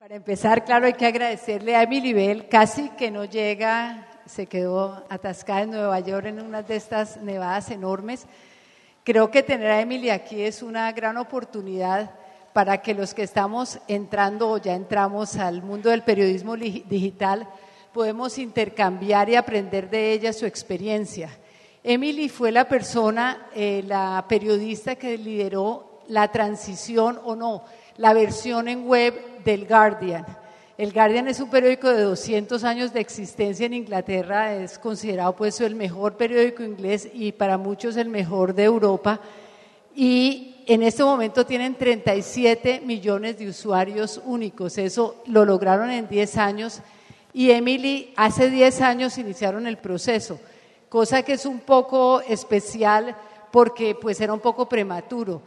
Para empezar, claro, hay que agradecerle a Emily Bell, casi que no llega, se quedó atascada en Nueva York en una de estas nevadas enormes. Creo que tener a Emily aquí es una gran oportunidad para que los que estamos entrando o ya entramos al mundo del periodismo digital podemos intercambiar y aprender de ella su experiencia. Emily fue la persona, la periodista que lideró la transición o no, la versión en web del Guardian. El Guardian es un periódico de 200 años de existencia en Inglaterra, es considerado pues el mejor periódico inglés y para muchos el mejor de Europa. Y en este momento tienen 37 millones de usuarios únicos, eso lo lograron en 10 años. Y Emily, hace 10 años iniciaron el proceso, cosa que es un poco especial porque pues era un poco prematuro.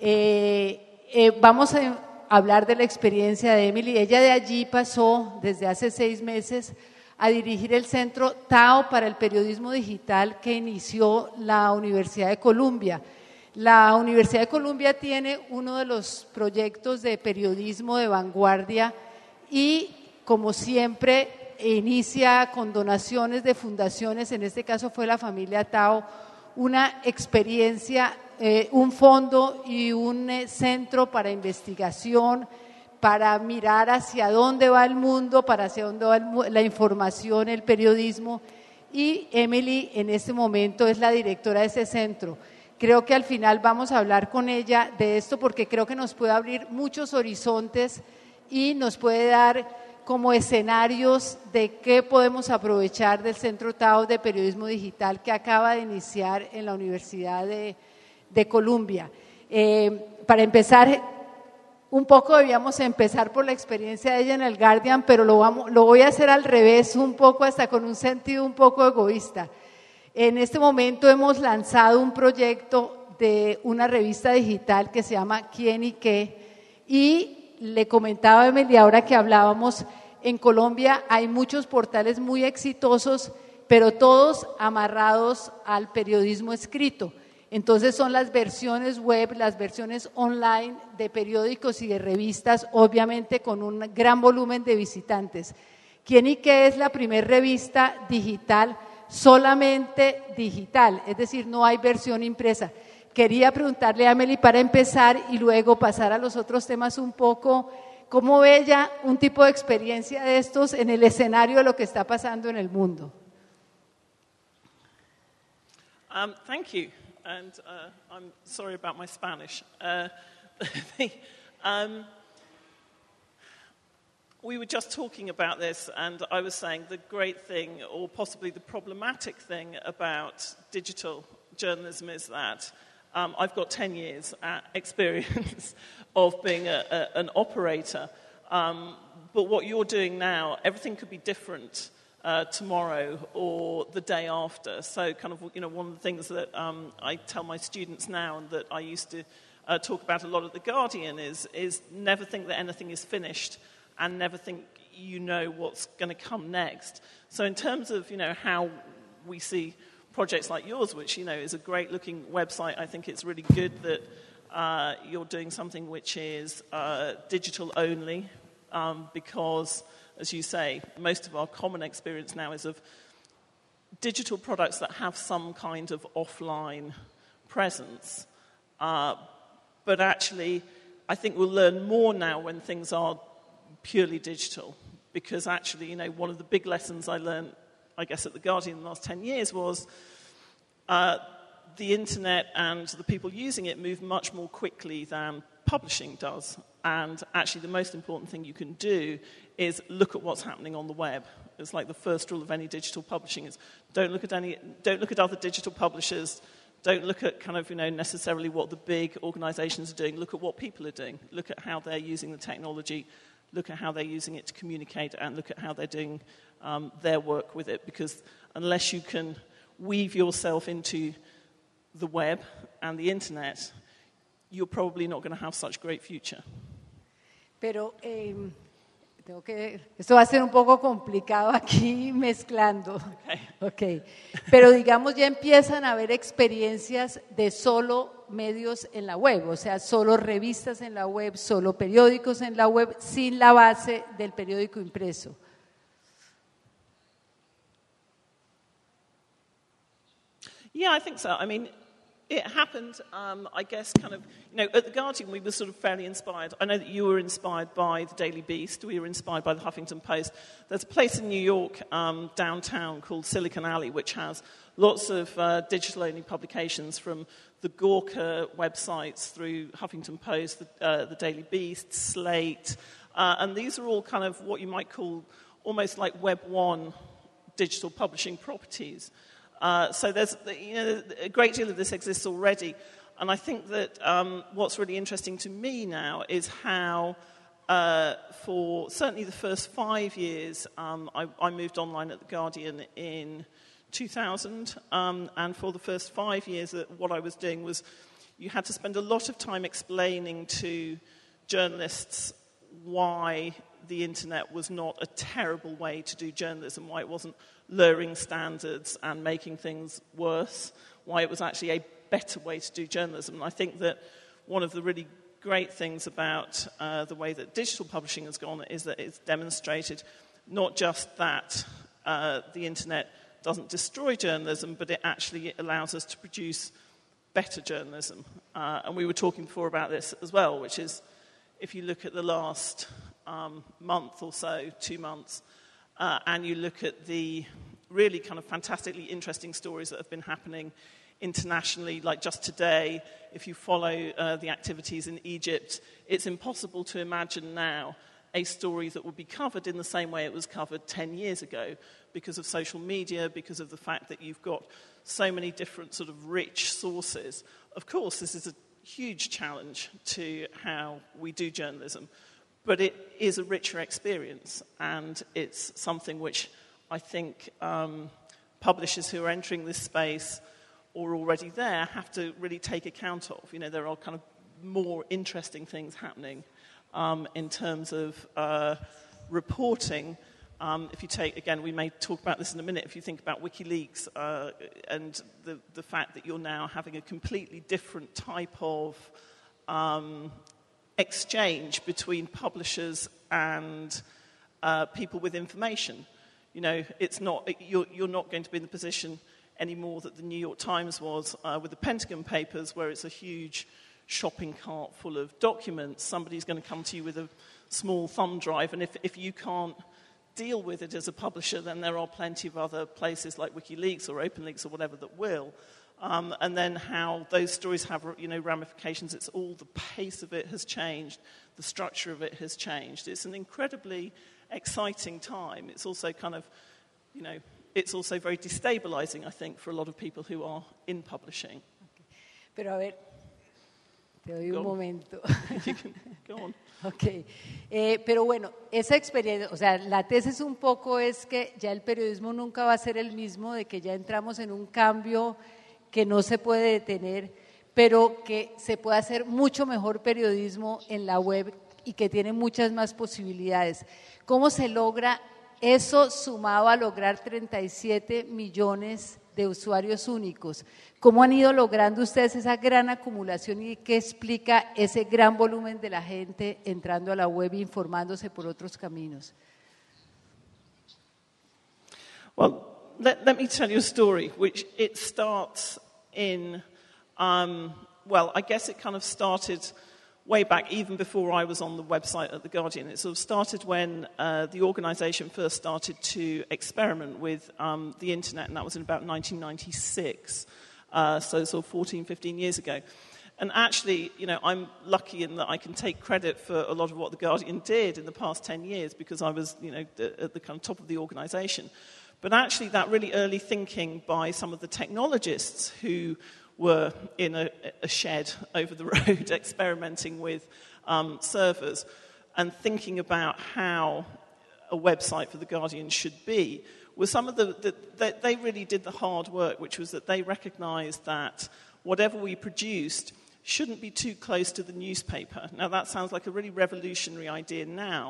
Vamos a hablar de la experiencia de Emily. Ella de allí pasó desde hace 6 meses a dirigir el Centro TAO para el Periodismo Digital que inició la Universidad de Columbia. La Universidad de Columbia tiene uno de los proyectos de periodismo de vanguardia y, como siempre, inicia con donaciones de fundaciones, en este caso fue la familia Tao, una experiencia, un fondo y un centro para investigación, para mirar hacia dónde va el mundo, para hacia dónde va la información, el periodismo. Y Emily en este momento es la directora de ese centro. Creo que al final vamos a hablar con ella de esto porque creo que nos puede abrir muchos horizontes y nos puede dar como escenarios de qué podemos aprovechar del Centro TAO de Periodismo Digital que acaba de iniciar en la Universidad de Columbia. Para empezar, un poco debíamos empezar por la experiencia de ella en el Guardian, pero lo voy a hacer al revés, un poco hasta con un sentido un poco egoísta. En este momento hemos lanzado un proyecto de una revista digital que se llama ¿Quién y qué? Y le comentaba a Emily ahora que hablábamos, en Colombia hay muchos portales muy exitosos, pero todos amarrados al periodismo escrito. Entonces son las versiones web, las versiones online de periódicos y de revistas, obviamente con un gran volumen de visitantes. ¿Quién y qué? Es la primera revista digital, solamente digital, es decir, no hay versión impresa. Quería preguntarle a Emily para empezar y luego pasar a los otros temas un poco. ¿Cómo ve ella un tipo de experiencia de estos en el escenario de lo que está pasando en el mundo? Thank you, and I'm sorry about my Spanish. We were just talking about this, and I was saying the great thing, or possibly the problematic thing about digital journalism is that I've got 10 years experience of being an operator, but what you're doing now, everything could be different tomorrow or the day after. So kind of, one of the things that I tell my students now and that I used to talk about a lot at The Guardian is never think that anything is finished and never think you know what's going to come next. So in terms of, how we see projects like yours, which, is a great-looking website, I think it's really good that you're doing something which is digital only because, as you say, most of our common experience now is of digital products that have some kind of offline presence. But actually, I think we'll learn more now when things are purely digital, because actually, one of the big lessons I learned, I guess, at The Guardian in the last 10 years was the internet and the people using it move much more quickly than publishing does. And actually, the most important thing you can do is look at what's happening on the web. It's like the first rule of any digital publishing is don't look at other digital publishers. Don't look at kind of, necessarily what the big organizations are doing. Look at what people are doing. Look at how they're using the technology. Look at how they're using it to communicate, and look at how they're doing their work with it. Because unless you can weave yourself into the web and the internet, you're probably not going to have such a great future. Pero Esto va a ser un poco complicado aquí mezclando. Okay. Pero digamos ya empiezan a haber experiencias de solo medios en la web, o sea, solo revistas en la web, solo periódicos en la web, sin la base del periódico impreso. Yeah, I think so. I mean, it happened, I guess, kind of, at The Guardian, we were sort of fairly inspired. I know that you were inspired by the Daily Beast. We were inspired by the Huffington Post. There's a place in New York, downtown, called Silicon Alley, which has lots of digital-only publications from the Gawker websites through Huffington Post, the Daily Beast, Slate. And these are all kind of what you might call almost like Web 1 digital publishing properties. So there's, a great deal of this exists already. And I think that what's really interesting to me now is how, for certainly the first 5 years, I moved online at The Guardian in 2000. And for the first 5 years, what I was doing was you had to spend a lot of time explaining to journalists why the internet was not a terrible way to do journalism, why it wasn't lowering standards and making things worse, why it was actually a better way to do journalism. And I think that one of the really great things about the way that digital publishing has gone is that it's demonstrated not just that the internet doesn't destroy journalism, but it actually allows us to produce better journalism. And we were talking before about this as well, which is if you look at the last month or so, 2 months, and you look at the really kind of fantastically interesting stories that have been happening internationally, like just today, if you follow the activities in Egypt, it's impossible to imagine now a story that would be covered in the same way it was covered 10 years ago because of social media, because of the fact that you've got so many different sort of rich sources. Of course, this is a huge challenge to how we do journalism, but it is a richer experience, and it's something which I think publishers who are entering this space or already there have to really take account of. There are kind of more interesting things happening in terms of reporting. If you take, again, we may talk about this in a minute, if you think about WikiLeaks and the fact that you're now having a completely different type of exchange between publishers and people with information. It's not, you're not going to be in the position anymore that the New York Times was with the Pentagon Papers, where it's a huge shopping cart full of documents. Somebody's going to come to you with a small thumb drive, and if you can't deal with it as a publisher, then there are plenty of other places like WikiLeaks or OpenLeaks or whatever that will. And then how those stories have, ramifications. It's all the pace of it has changed, the structure of it has changed. It's an incredibly exciting time. It's also kind of, it's also very destabilizing, I think, for a lot of people who are in publishing. Pero a ver, te doy un momento. You can go on. Ok, pero bueno, esa experiencia, o sea, la tesis un poco es que ya el periodismo nunca va a ser el mismo, de que ya entramos en un cambio que no se puede detener, pero que se puede hacer mucho mejor periodismo en la web y que tiene muchas más posibilidades. ¿Cómo se logra eso sumado a lograr 37 millones de usuarios únicos? ¿Cómo han ido logrando ustedes esa gran acumulación y qué explica ese gran volumen de la gente entrando a la web e informándose por otros caminos? Well, let me tell you a story, which it starts in, I guess it kind of started way back, even before I was on the website at The Guardian. It sort of started when the organisation first started to experiment with the internet, and that was in about 1996, so sort of 14, 15 years ago. And actually, I'm lucky in that I can take credit for a lot of what The Guardian did in the past 10 years because I was, at the kind of top of the organisation. But actually, that really early thinking by some of the technologists who were in a shed over the road experimenting with servers and thinking about how a website for The Guardian should be, was some of they really did the hard work, which was that they recognised that whatever we produced shouldn't be too close to the newspaper. Now, that sounds like a really revolutionary idea now,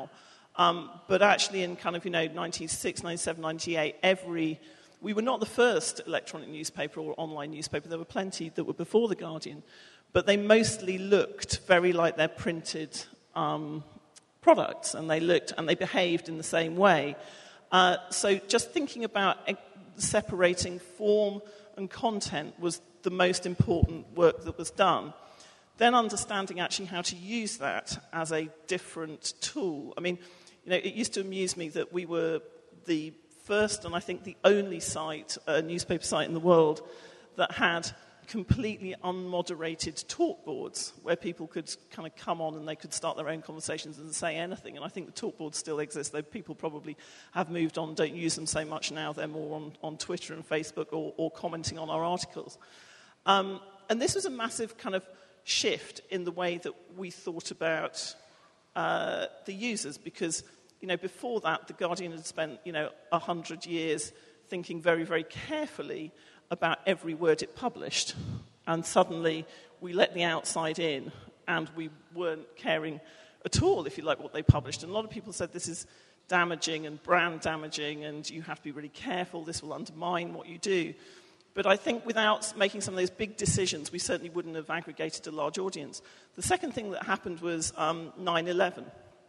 But actually in kind of, 96, 97, 98, we were not the first electronic newspaper or online newspaper. There were plenty that were before The Guardian. But they mostly looked very like their printed products, and they behaved in the same way. So just thinking about separating form and content was the most important work that was done. Then understanding actually how to use that as a different tool. I mean, it used to amuse me that we were the first and I think the only newspaper site in the world that had completely unmoderated talk boards where people could kind of come on and they could start their own conversations and say anything. And I think the talk boards still exist, though people probably have moved on, don't use them so much now. They're more on Twitter and Facebook or commenting on our articles. And this was a massive kind of shift in the way that we thought about the users because, before that, The Guardian had spent, 100 years thinking very, very carefully about every word it published. And suddenly we let the outside in and we weren't caring at all, if you like, what they published. And a lot of people said this is damaging and brand damaging and you have to be really careful, this will undermine what you do. But I think without making some of those big decisions, we certainly wouldn't have aggregated a large audience. The second thing that happened was 9/11.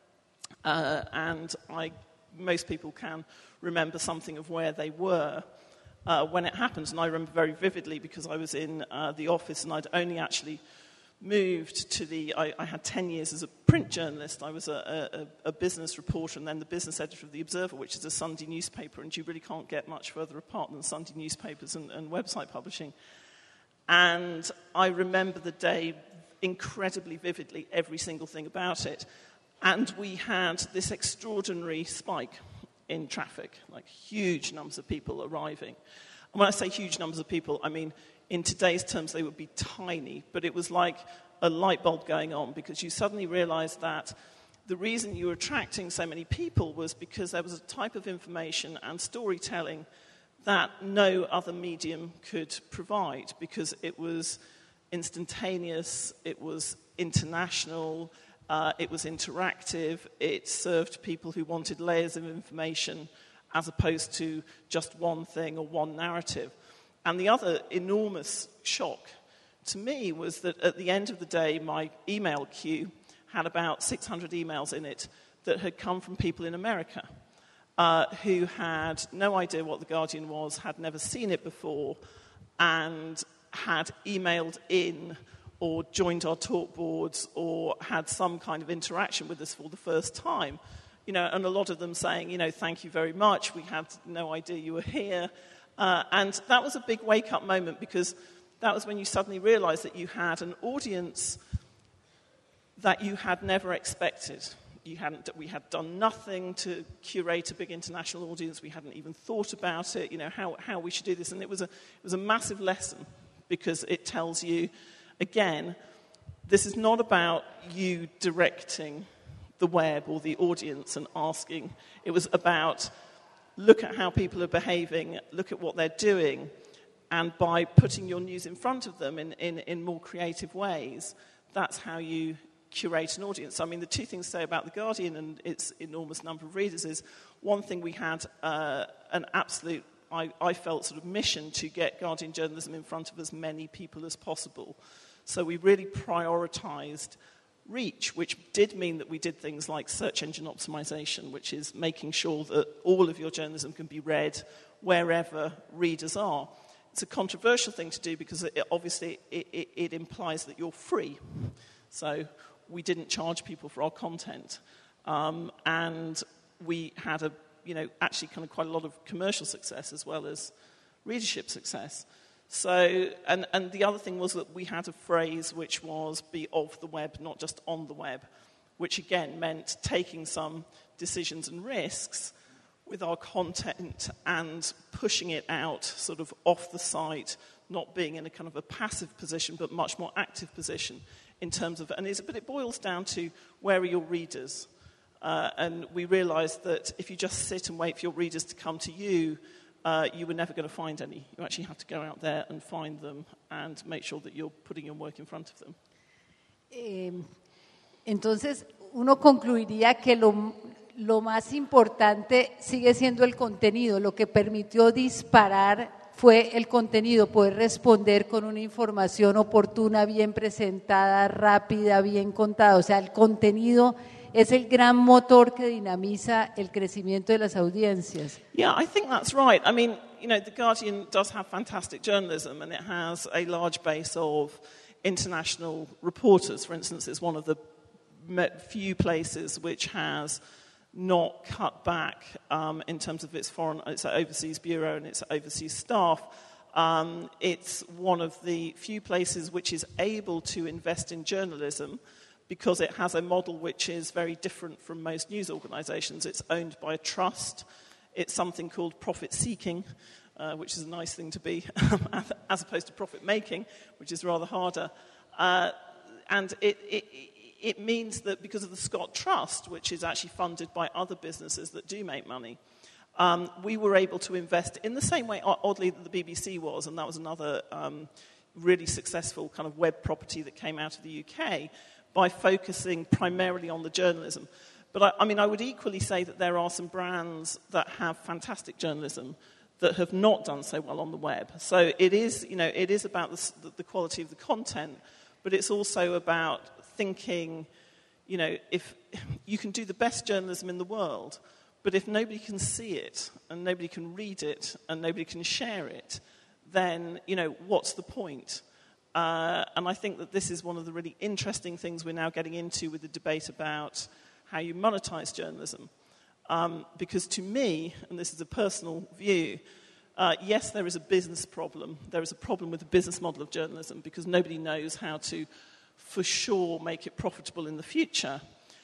And most people can remember something of where they were when it happened. And I remember very vividly because I was in the office and I'd only actually moved to I had 10 years as a print journalist. I was a business reporter and then the business editor of The Observer, which is a Sunday newspaper, and you really can't get much further apart than Sunday newspapers and website publishing. And I remember the day incredibly vividly, every single thing about it. And we had this extraordinary spike in traffic, like huge numbers of people arriving. And when I say huge numbers of people, I mean in today's terms they would be tiny, but it was like a light bulb going on because you suddenly realized that the reason you were attracting so many people was because there was a type of information and storytelling that no other medium could provide because it was instantaneous, it was international, it was interactive, it served people who wanted layers of information as opposed to just one thing or one narrative. And the other enormous shock to me was that at the end of the day, my email queue had about 600 emails in it that had come from people in America who had no idea what The Guardian was, had never seen it before, and had emailed in or joined our talk boards or had some kind of interaction with us for the first time. And a lot of them saying, thank you very much, we had no idea you were here. And that was a big wake-up moment because that was when you suddenly realized that you had an audience that you had never expected. We had done nothing to curate a big international audience. We hadn't even thought about it, how we should do this. And it was a massive lesson because it tells you, again, this is not about you directing the web or the audience and asking. It was about look at how people are behaving, look at what they're doing, and by putting your news in front of them in more creative ways, that's how you curate an audience. I mean, the two things to say about The Guardian and its enormous number of readers is, one thing we had an absolute, I felt, sort of mission to get Guardian journalism in front of as many people as possible. So we really prioritized reach, which did mean that we did things like search engine optimization, which is making sure that all of your journalism can be read wherever readers are. It's a controversial thing to do because it implies that you're free. So we didn't charge people for our content. And we had actually kind of quite a lot of commercial success as well as readership success. So, and the other thing was that we had a phrase which was be of the web, not just on the web, which again meant taking some decisions and risks with our content and pushing it out sort of off the site, not being in a kind of a passive position, but much more active position in terms of, but it boils down to where are your readers? And we realized that if you just sit and wait for your readers to come to you, you were never going to find any. You actually have to go out there and find them and make sure that you're putting your work in front of them. Entonces, uno concluiría que lo más importante sigue siendo el contenido. Lo que permitió disparar fue el contenido, poder responder con una información oportuna, bien presentada, rápida, bien contada. O sea, el contenido es el gran motor que dinamiza el crecimiento de las audiencias. Yeah, I think that's right. I mean, The Guardian does have fantastic journalism, and it has a large base of international reporters. For instance, it's one of the few places which has not cut back in terms of its overseas bureau and its overseas staff. It's one of the few places which is able to invest in journalism because it has a model which is very different from most news organizations. It's owned by a trust. It's something called profit-seeking, which is a nice thing to be, as opposed to profit-making, which is rather harder. And it means that because of the Scott Trust, which is actually funded by other businesses that do make money, we were able to invest in the same way, oddly, that the BBC was, and that was another really successful kind of web property that came out of the UK, by focusing primarily on the journalism. But I would equally say that there are some brands that have fantastic journalism that have not done so well on the web. So it is about the quality of the content, but it's also about thinking, if you can do the best journalism in the world, but if nobody can see it and nobody can read it and nobody can share it, then, what's the point? And I think that this is one of the really interesting things we're now getting into with the debate about how you monetize journalism. Because to me, and this is a personal view, yes, there is a business problem. There is a problem with the business model of journalism because nobody knows how to, for sure, make it profitable in the future.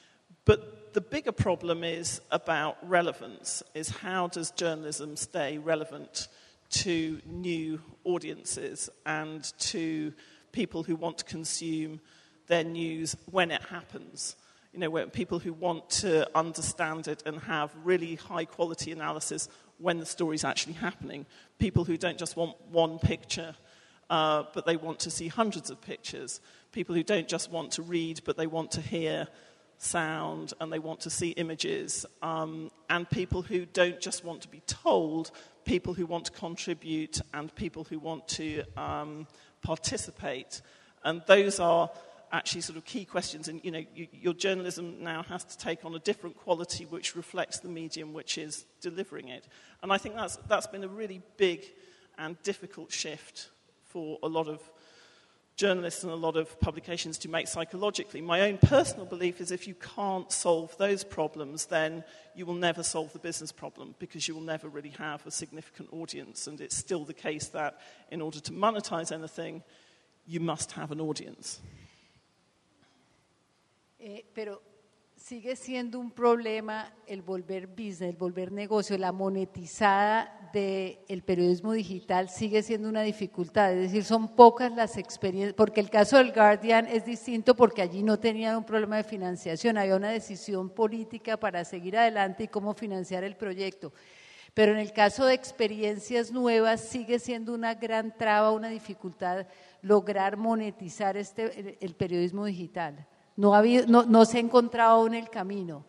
But the bigger problem is about relevance, is how does journalism stay relevant to new audiences and to people who want to consume their news when it happens. When people who want to understand it and have really high-quality analysis when the story's actually happening. People who don't just want one picture, but they want to see hundreds of pictures. People who don't just want to read, but they want to hear sound and they want to see images. And people who don't just want to be told, people who want to contribute and people who want to participate. And those are actually sort of key questions. And, your journalism now has to take on a different quality which reflects the medium which is delivering it. And I think that's been a really big and difficult shift for a lot of journalists and a lot of publications to make psychologically. My own personal belief is if you can't solve those problems, then you will never solve the business problem because you will never really have a significant audience. And it's still the case that in order to monetize anything, you must have an audience. Pero sigue siendo un problema el volver business, el volver negocio, la monetizada del periodismo digital sigue siendo una dificultad. Es decir, son pocas las experiencias, porque el caso del Guardian es distinto porque allí no tenían un problema de financiación, había una decisión política para seguir adelante y cómo financiar el proyecto. Pero en el caso de experiencias nuevas sigue siendo una gran traba, una dificultad lograr monetizar el periodismo digital. No se ha encontrado aún el camino.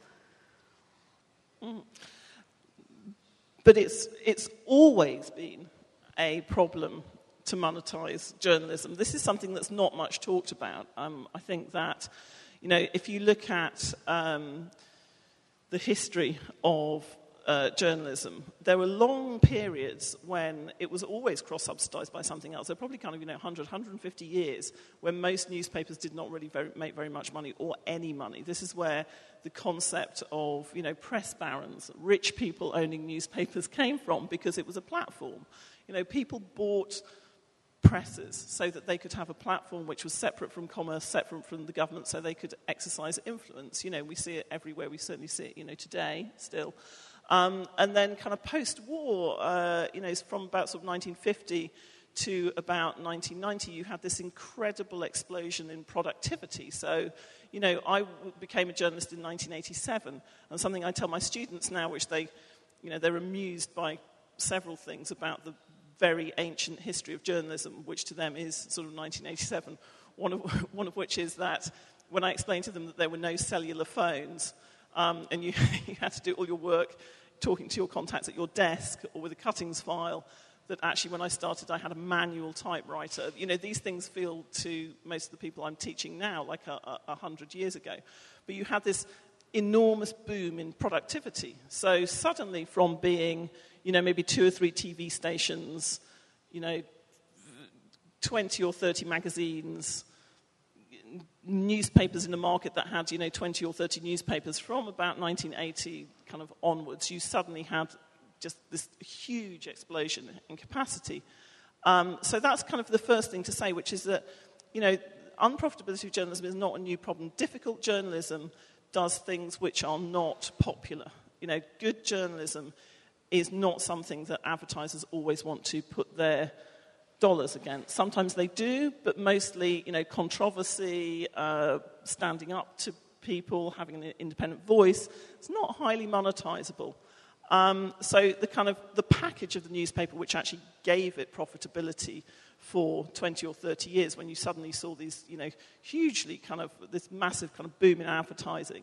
But it's always been a problem to monetize journalism. This is something that's not much talked about. I think that, if you look at the history of journalism, there were long periods when it was always cross-subsidized by something else. There were probably 100, 150 years when most newspapers did not really make very much money or any money. This is where the concept of, press barons, rich people owning newspapers came from because it was a platform. People bought presses so that they could have a platform which was separate from commerce, separate from the government, so they could exercise influence. We see it everywhere. We certainly see it, today still. And then kind of post-war, from about sort of 1950 to about 1990, you had this incredible explosion in productivity. So, I became a journalist in 1987, and something I tell my students now, which they're amused by several things about the very ancient history of journalism, which to them is sort of 1987. One of which is that when I explained to them that there were no cellular phones, and you, you had to do all your work talking to your contacts at your desk or with a cuttings file, that actually when I started I had a manual typewriter. You know, these things feel to most of the people I'm teaching now like 100 years ago. But you had this enormous boom in productivity. So suddenly from being, you know, maybe 2 or 3 TV stations, you know, 20 or 30 magazines, newspapers in the market that had, you know, 20 or 30 newspapers, from about 1980 kind of onwards, you suddenly had just this huge explosion in capacity. So that's kind of the first thing to say, which is that, you know, unprofitability of journalism is not a new problem. Difficult journalism does things which are not popular. You know, good journalism is not something that advertisers always want to put their dollars against. Sometimes they do, but mostly, you know, controversy, standing up to people, having an independent voice, it's not highly monetizable. So the package of the newspaper, which actually gave it profitability for 20 or 30 years, when you suddenly saw these, you know, hugely kind of this massive kind of boom in advertising,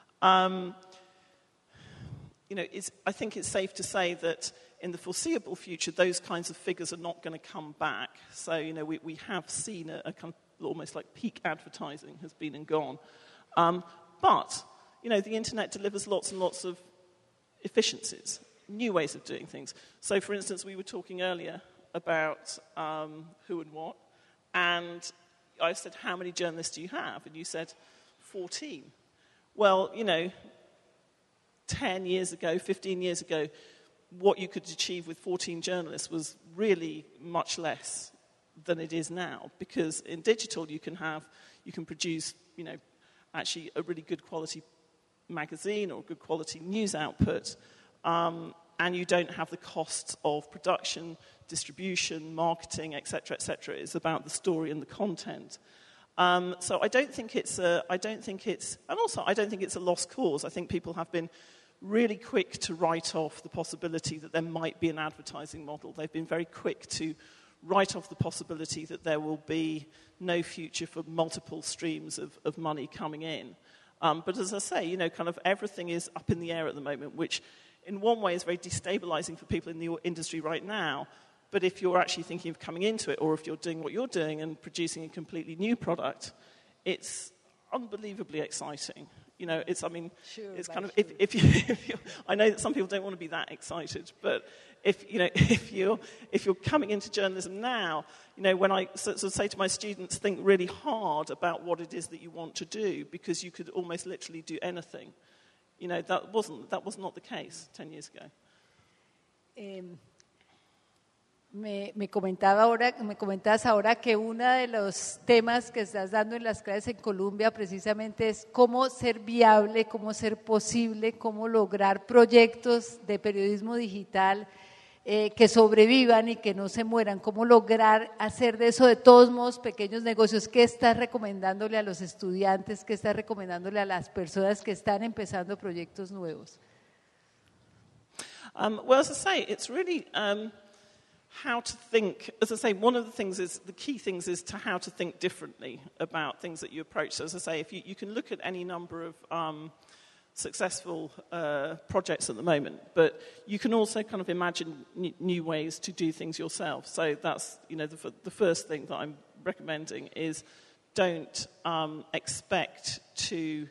you know, I think it's safe to say that in the foreseeable future, those kinds of figures are not going to come back. So, you know, we have seen a kind of almost like peak advertising has been and gone. But, you know, the internet delivers lots and lots of efficiencies, new ways of doing things. So, for instance, we were talking earlier about who and what, and I said, how many journalists do you have? And you said, 14. Well, you know, 10 years ago, 15 years ago, what you could achieve with 14 journalists was really much less than it is now, because in digital you can produce, you know, actually a really good quality magazine or good quality news output, and you don't have the costs of production, distribution, marketing, etc., etc. It's about the story and the content. So I don't think it's a lost cause. I think people have been really quick to write off the possibility that there might be an advertising model. They've been very quick to write off the possibility that there will be no future for multiple streams of money coming in. But as I say, you know, kind of everything is up in the air at the moment, which in one way is very destabilizing for people in the industry right now. But if you're actually thinking of coming into it, or if you're doing what you're doing and producing a completely new product, it's unbelievable exciting. You know, it's kind of, if you I know that some people don't want to be that excited, but if you're coming into journalism now, you know, when I sort of say to my students, think really hard about what it is that you want to do, because you could almost literally do anything. You know, that was not the case 10 years ago. Me comentabas ahora que uno de los temas que estás dando en las clases en Colombia precisamente es cómo ser viable, cómo ser posible, cómo lograr proyectos de periodismo digital que sobrevivan y que no se mueran, cómo lograr hacer de eso de todos modos pequeños negocios. ¿Qué estás recomendándole a los estudiantes? ¿Qué estás recomendándole a las personas que están empezando proyectos nuevos? Well, as I say, it's really how to think. As I say, one of the key things is to how to think differently about things that you approach. So as I say, if you can look at any number of successful projects at the moment, but you can also kind of imagine new ways to do things yourself. So that's, you know, the first thing that I'm recommending is don't expect to,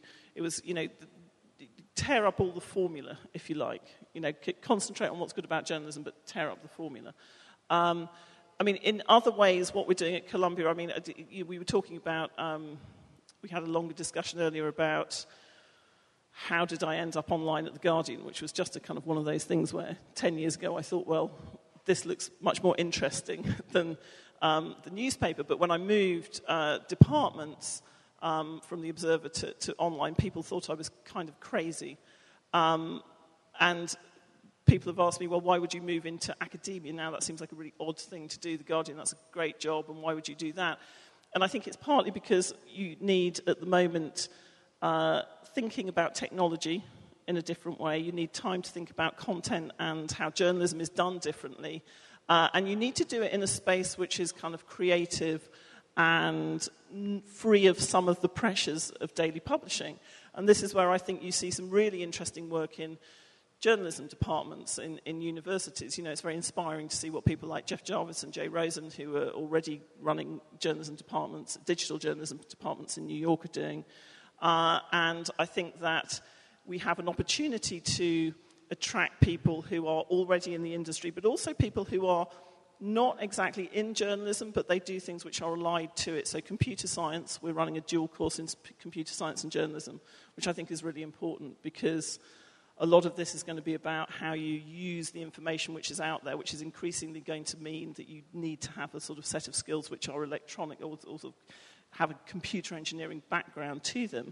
tear up all the formula, if you like. You know, concentrate on what's good about journalism, but tear up the formula. I mean, in other ways, what we're doing at Columbia, I mean, we were talking about, we had a longer discussion earlier about how did I end up online at The Guardian, which was just a kind of one of those things where 10 years ago I thought, well, this looks much more interesting than the newspaper. But when I moved departments from The Observer to online, people thought I was kind of crazy. And people have asked me, well, why would you move into academia now? That seems like a really odd thing to do. The Guardian, that's a great job, and why would you do that? And I think it's partly because you need, at the moment, thinking about technology in a different way. You need time to think about content and how journalism is done differently. And you need to do it in a space which is kind of creative and free of some of the pressures of daily publishing. And this is where I think you see some really interesting work in journalism departments in universities. It's very inspiring to see what people like Jeff Jarvis and Jay Rosen, who are already running journalism departments, digital journalism departments in New York, are doing. And I think that we have an opportunity to attract people who are already in the industry, but also people who are not exactly in journalism, but they do things which are allied to it. So computer science, we're running a dual course in computer science and journalism, which I think is really important because a lot of this is going to be about how you use the information which is out there, which is increasingly going to mean that you need to have a sort of set of skills which are electronic or sort of have a computer engineering background to them.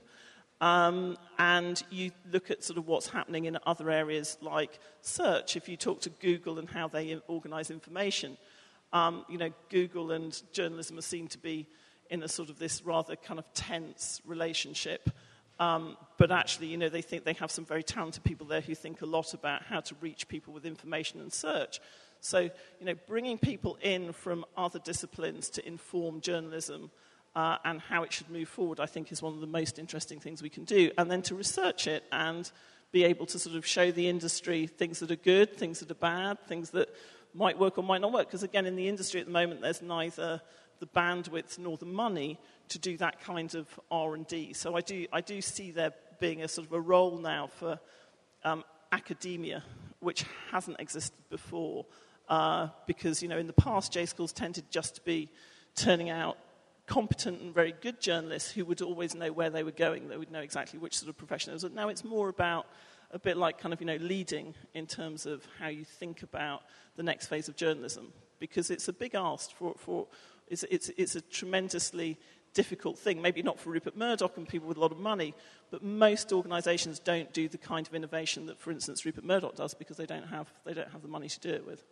And you look at sort of what's happening in other areas like search. If you talk to Google and how they organize information, Google and journalism are seen to be in a sort of this rather kind of tense relationship. But actually, they think they have some very talented people there who think a lot about how to reach people with information and search. So, bringing people in from other disciplines to inform journalism and how it should move forward, I think, is one of the most interesting things we can do. And then to research it and be able to sort of show the industry things that are good, things that are bad, things that might work or might not work. Because, again, in the industry at the moment, there's neither the bandwidth nor the money to do that kind of R&D. So I do see there being a sort of a role now for academia, which hasn't existed before. Because, in the past, J-schools tended just to be turning out competent and very good journalists who would always know where they were going. They would know exactly which sort of profession it was. Now it's more about a bit like kind of, leading in terms of how you think about the next phase of journalism. Because it's a big ask it's a tremendously difficult thing. Maybe not for Rupert Murdoch and people with a lot of money, but most organisations don't do the kind of innovation that, for instance, Rupert Murdoch does because they don't have the money to do it with.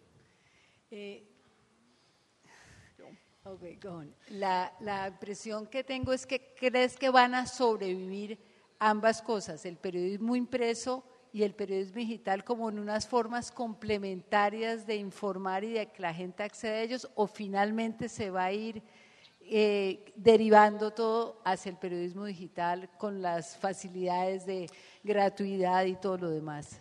Okay, go on. La impresión que tengo es que crees que van a sobrevivir ambas cosas, el periodismo impreso y el periodismo digital, como en unas formas complementarias de informar y de que la gente acceda a ellos, o finalmente se va a ir derivando todo hacia el periodismo digital con las facilidades de gratuidad y todo lo demás.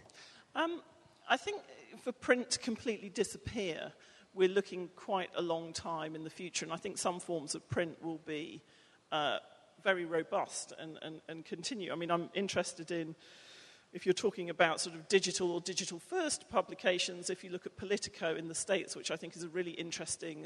I think for print to completely disappear, we're looking quite a long time in the future, and I think some forms of print will be very robust and continue. I mean, I'm interested in, if you're talking about sort of digital or digital-first publications, if you look at Politico in the States, which I think is a really interesting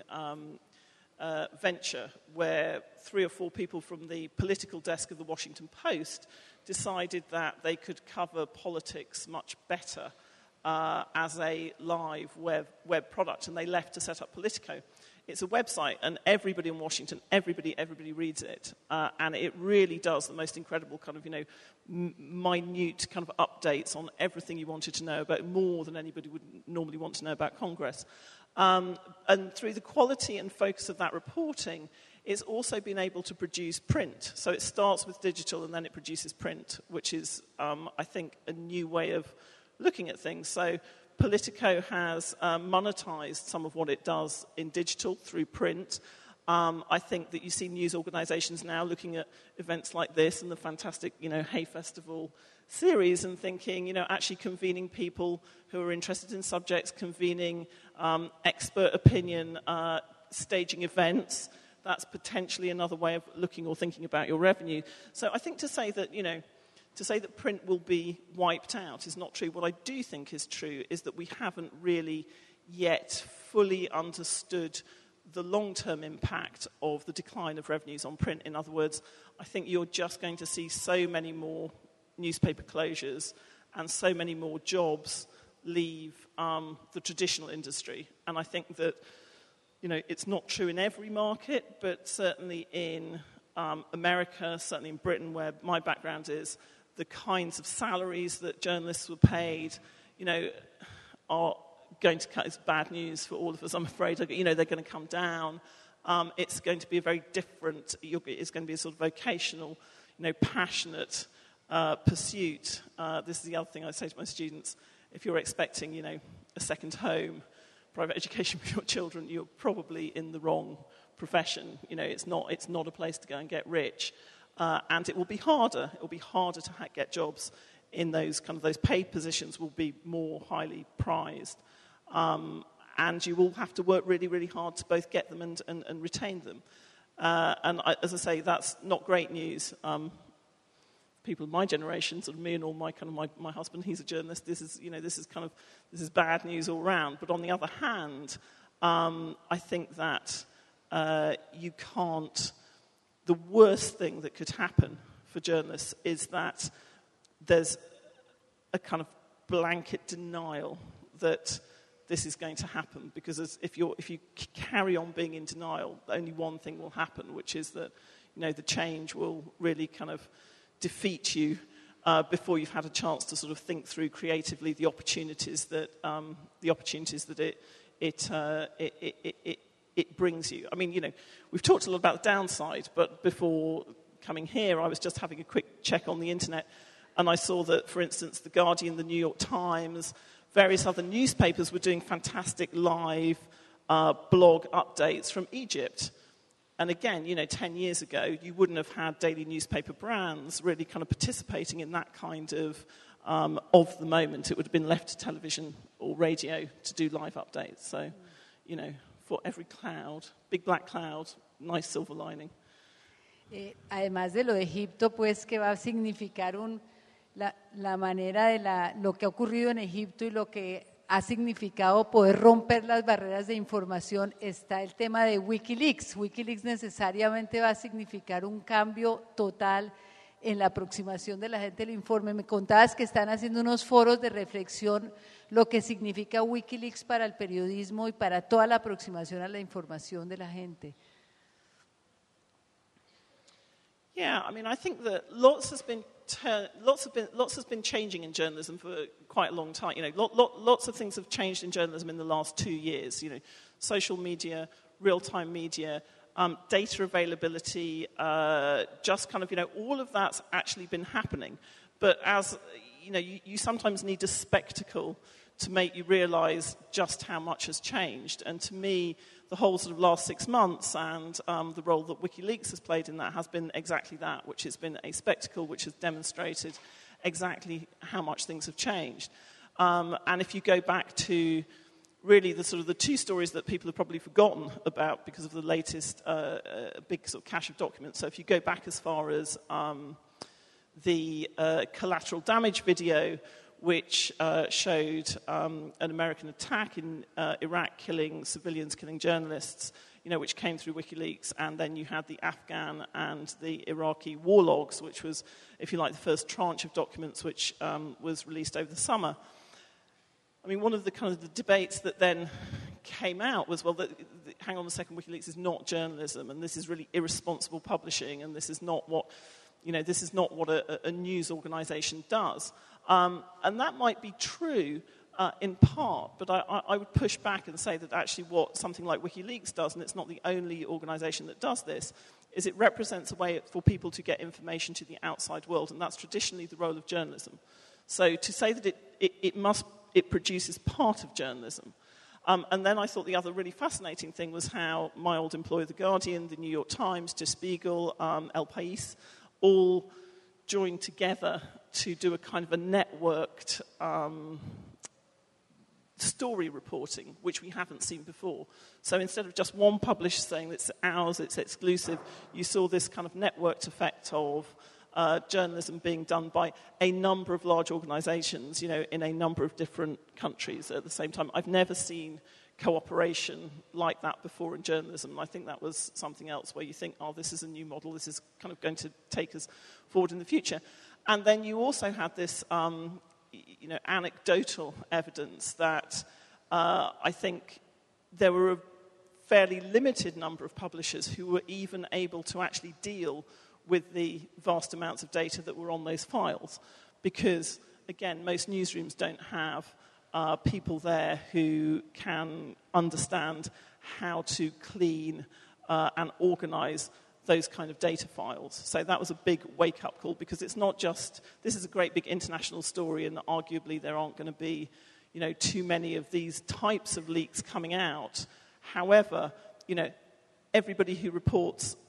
venture, where 3 or 4 people from the political desk of the Washington Post decided that they could cover politics much better as a live web product, and they left to set up Politico. It's a website, and everybody in Washington, everybody reads it, and it really does the most incredible kind of, minute kind of updates on everything you wanted to know about, more than anybody would normally want to know about Congress. And through the quality and focus of that reporting, it's also been able to produce print. So it starts with digital, and then it produces print, which is, I think, a new way of looking at things. So Politico has monetized some of what it does in digital through print. I think that you see news organizations now looking at events like this and the fantastic, Hay Festival series and thinking, actually convening people who are interested in subjects, convening expert opinion, staging events. That's potentially another way of looking or thinking about your revenue. So I think to say that, to say that print will be wiped out is not true. What I do think is true is that we haven't really yet fully understood the long-term impact of the decline of revenues on print. In other words, I think you're just going to see so many more newspaper closures and so many more jobs leave the traditional industry. And I think that, it's not true in every market, but certainly in America, certainly in Britain, where my background is, the kinds of salaries that journalists were paid, are going to cut. It's bad news for all of us, I'm afraid. They're going to come down. It's going to be a very different, it's going to be a sort of vocational, passionate pursuit. This is the other thing I say to my students. If you're expecting, a second home, private education for your children, you're probably in the wrong profession. It's not a place to go and get rich. and it will be harder. It will be harder to get jobs in those paid positions will be more highly prized. And you will have to work really, really hard to both get them and retain them. As I say, that's not great news. People of my generation, sort of me and all my husband, he's a journalist. This is bad news all round. But on the other hand, I think that you can't. The worst thing that could happen for journalists is that there's a kind of blanket denial that this is going to happen, because if you carry on being in denial, only one thing will happen, which is that the change will really kind of defeat you before you've had a chance to sort of think through creatively the opportunities that it brings you. I mean, we've talked a lot about the downside, but before coming here, I was just having a quick check on the internet, and I saw that, for instance, The Guardian, The New York Times, various other newspapers were doing fantastic live blog updates from Egypt. And again, 10 years ago, you wouldn't have had daily newspaper brands really kind of participating in that kind of the moment. It would have been left to television or radio to do live updates. So, for every cloud, big black cloud, nice silver lining. Además de lo de Egipto, pues que va a significar la manera de lo que ha ocurrido en Egipto y lo que ha significado poder romper las barreras de información, está el tema de Wikileaks. Wikileaks necesariamente va a significar un cambio total en la aproximación de la gente al informe. Me contabas que están haciendo unos foros de reflexión, lo que significa Wikileaks para el periodismo y para toda la aproximación a la información de la gente. Yeah, I mean, I think that lots has been changing in journalism for quite a long time. Lots of things have changed in journalism in the last 2 years. Social media, real-time media, data availability, just kind of, all of that's actually been happening. But as, you sometimes need a spectacle to make you realise just how much has changed. And to me, the whole sort of last 6 months and the role that WikiLeaks has played in that has been exactly that, which has been a spectacle which has demonstrated exactly how much things have changed. And if you go back to really the sort of the two stories that people have probably forgotten about because of the latest big sort of cache of documents. So if you go back as far as the collateral damage video, which showed an American attack in Iraq killing civilians, killing journalists, which came through WikiLeaks, and then you had the Afghan and the Iraqi war logs, which was, if you like, the first tranche of documents which was released over the summer. I mean, one of the kind of the debates that then came out was, well, hang on a second, WikiLeaks is not journalism, and this is really irresponsible publishing, and this is not what, a news organisation does. And that might be true in part, but I would push back and say that actually what something like WikiLeaks does, and it's not the only organisation that does this, is it represents a way for people to get information to the outside world, and that's traditionally the role of journalism. So to say that it produces part of journalism. And then I thought the other really fascinating thing was how my old employer, The Guardian, The New York Times, Der Spiegel, El País, all joined together to do a kind of a networked story reporting, which we haven't seen before. So instead of just one publisher saying it's ours, it's exclusive, you saw this kind of networked effect of journalism being done by a number of large organisations, in a number of different countries at the same time. I've never seen cooperation like that before in journalism. I think that was something else where you think, this is a new model, this is kind of going to take us forward in the future. And then you also had this, anecdotal evidence that I think there were a fairly limited number of publishers who were even able to actually deal with the vast amounts of data that were on those files. Because, again, most newsrooms don't have people there who can understand how to clean and organise those kind of data files. So that was a big wake-up call, because it's not just, this is a great big international story, and arguably there aren't going to be, too many of these types of leaks coming out. However, everybody who reports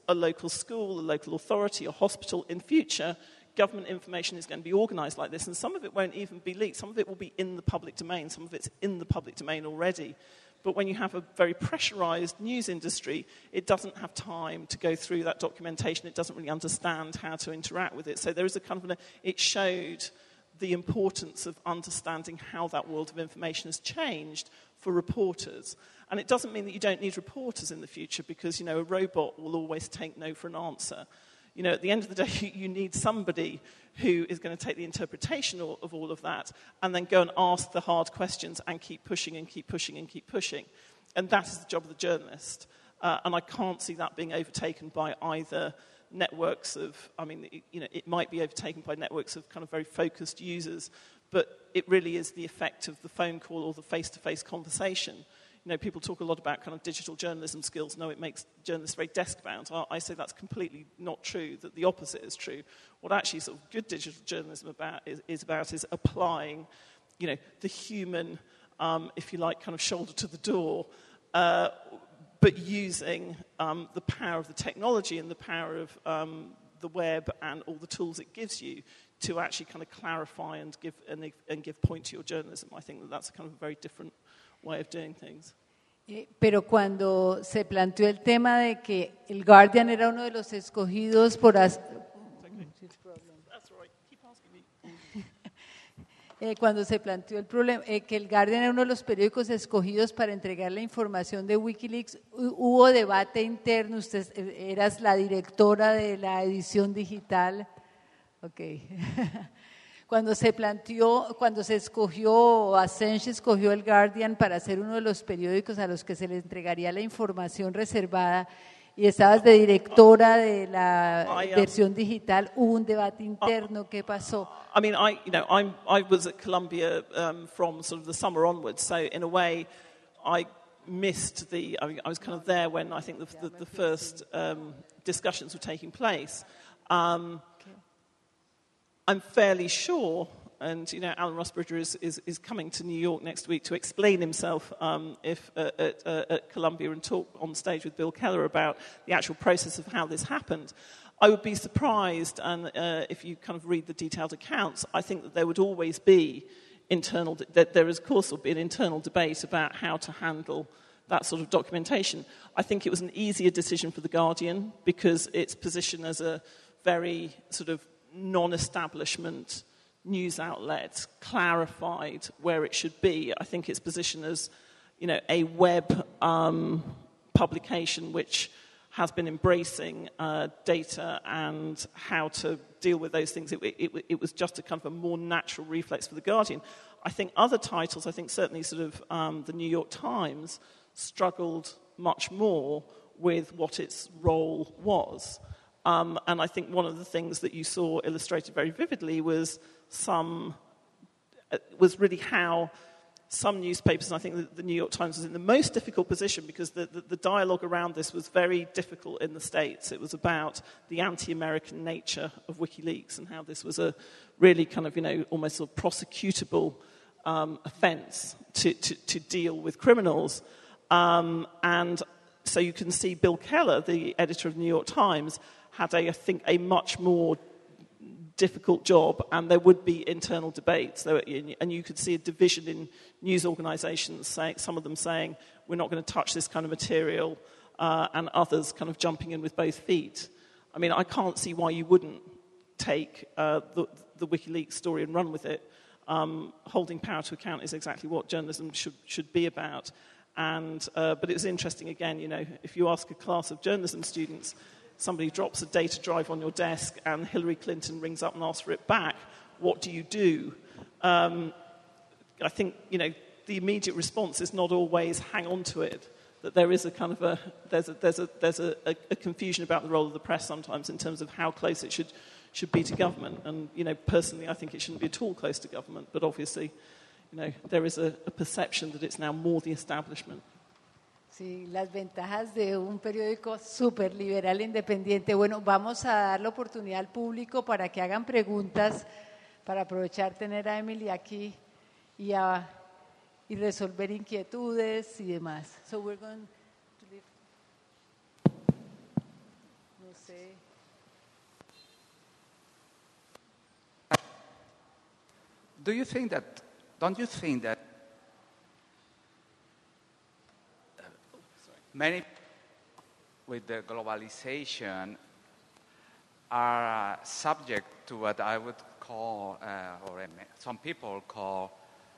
a local school, a local authority, a hospital, in future, government information is going to be organised like this, and some of it won't even be leaked. Some of it will be in the public domain. Some of it's in the public domain already. But when you have a very pressurised news industry, it doesn't have time to go through that documentation. It doesn't really understand how to interact with it. So there is a kind of it showed the importance of understanding how that world of information has changed for reporters. And it doesn't mean that you don't need reporters in the future, because, a robot will always take no for an answer. At the end of the day, you need somebody who is going to take the interpretation of all of that and then go and ask the hard questions and keep pushing and keep pushing and keep pushing. And that is the job of the journalist. And I can't see that being overtaken by either networks of, it might be overtaken by networks of kind of very focused users, but it really is the effect of the phone call or the face-to-face conversation. People talk a lot about kind of digital journalism skills. No, it makes journalists very desk-bound. I say that's completely not true, that the opposite is true. What actually sort of good digital journalism is applying, the human, if you like, kind of shoulder to the door, but using the power of the technology and the power of the web and all the tools it gives you to actually kind of clarify and give point to your journalism. I think that's kind of a very different way of doing things. Pero cuando se planteó el tema de que el Guardian era uno de los escogidos por cuando se planteó el problema que el Guardian era uno de los periódicos escogidos para entregar la información de WikiLeaks, hubo debate interno. Usted eras la directora de la edición digital. Okay. Cuando se escogió, Assange escogió el Guardian para ser uno de los periódicos a los que se les entregaría la información reservada, y estabas de directora de la versión digital, hubo un debate interno. ¿Qué pasó? I was at Columbia from sort of the summer onwards, so in a way I missed I was kind of there when I think the first discussions were taking place. I'm fairly sure, and Alan Rusbridger is coming to New York next week to explain himself at Columbia and talk on stage with Bill Keller about the actual process of how this happened. I would be surprised, and if you kind of read the detailed accounts, I think that there would always be there is, of course, will be an internal debate about how to handle that sort of documentation. I think it was an easier decision for The Guardian because its position as a very sort of non-establishment news outlet clarified where it should be. I think its position as, a web publication which has been embracing data and how to deal with those things, it was just a kind of a more natural reflex for The Guardian. I think other titles, certainly sort of the New York Times, struggled much more with what its role was. And I think one of the things that you saw illustrated very vividly was really how some newspapers, and I think the New York Times was in the most difficult position because the dialogue around this was very difficult in the States. It was about the anti-American nature of WikiLeaks and how this was a really kind of, almost sort of prosecutable offence to deal with criminals. And so you can see Bill Keller, the editor of the New York Times, had, I think, a much more difficult job, and there would be internal debates. And you could see a division in news organisations, some of them saying, we're not going to touch this kind of material, and others kind of jumping in with both feet. I can't see why you wouldn't take the WikiLeaks story and run with it. Holding power to account is exactly what journalism should be about. But it was interesting, again, if you ask a class of journalism students, somebody drops a data drive on your desk and Hillary Clinton rings up and asks for it back, what do you do? I think, the immediate response is not always hang on to it. That there is a kind of there's a confusion about the role of the press sometimes in terms of how close it should be to government. And, personally, I think it shouldn't be at all close to government. But obviously, there is a perception that it's now more the establishment. Sí, las ventajas de un periódico súper liberal e independiente. Bueno, vamos a dar la oportunidad al público para que hagan preguntas, para aprovechar tener a Emily aquí y resolver inquietudes y demás. So we're going to leave. Don't you think that many with the globalization are subject to what I would call, some people call,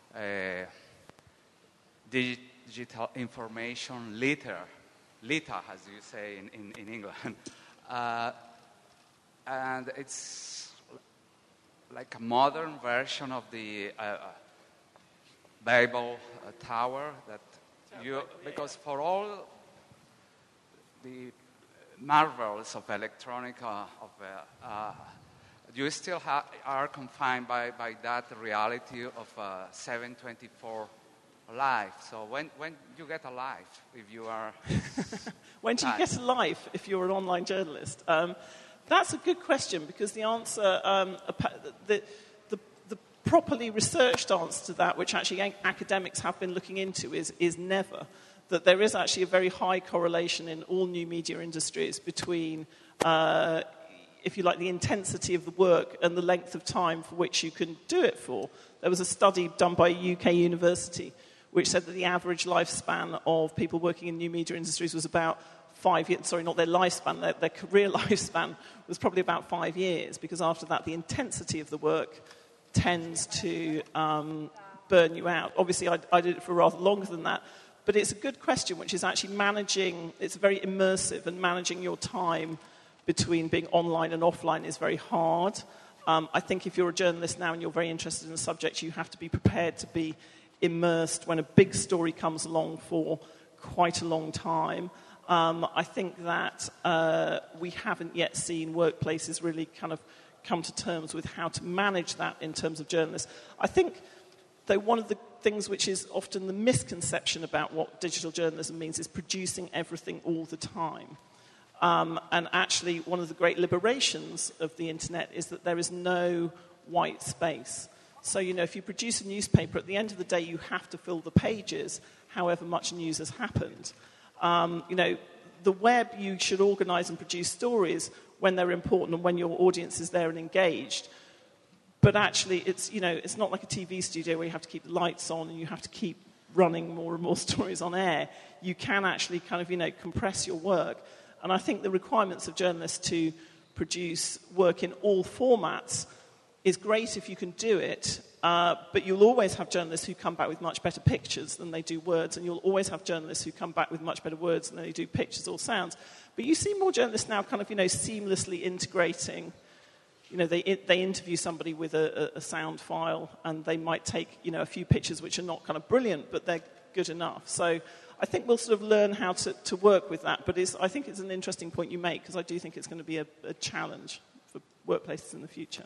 digital information litter, as you say in England. And it's like a modern version of the Babel Tower that because for all the marvels of electronica, you still are confined by that reality of 7/24 life. So when you get a life, if you are... When do you get a life if you're an online journalist? That's a good question, because the answer, the properly researched answer to that, which actually academics have been looking into, is never. That there is actually a very high correlation in all new media industries between, if you like, the intensity of the work and the length of time for which you can do it for. There was a study done by a UK university which said that the average lifespan of people working in new media industries was about 5 years. Sorry, not their lifespan, their career lifespan was probably about 5 years, because after that the intensity of the work tends to burn you out. Obviously, I did it for rather longer than that. But it's a good question, which is actually managing, it's very immersive, and managing your time between being online and offline is very hard. I think if you're a journalist now and you're very interested in a subject, you have to be prepared to be immersed when a big story comes along for quite a long time. I think that we haven't yet seen workplaces really kind of come to terms with how to manage that in terms of journalists. I think, though, one of the things which is often the misconception about what digital journalism means is producing everything all the time. And actually, one of the great liberations of the internet is that there is no white space. So, you know, if you produce a newspaper, at the end of the day, you have to fill the pages, however much news has happened. You know, the web, you should organise and produce stories when they're important and when your audience is there and engaged. But actually, it's, you know, it's not like a TV studio where you have to keep the lights on and you have to keep running more and more stories on air. You can actually kind of, you know, compress your work. And I think the requirements of journalists to produce work in all formats is great if you can do it, but you'll always have journalists who come back with much better pictures than they do words, and you'll always have journalists who come back with much better words than they do pictures or sounds. But you see more journalists now kind of, you know, seamlessly integrating. You know, they interview somebody with a sound file, and they might take, you know, a few pictures which are not kind of brilliant, but they're good enough. So I think we'll sort of learn how to work with that. But I think it's an interesting point you make, because I do think it's going to be a challenge for workplaces in the future.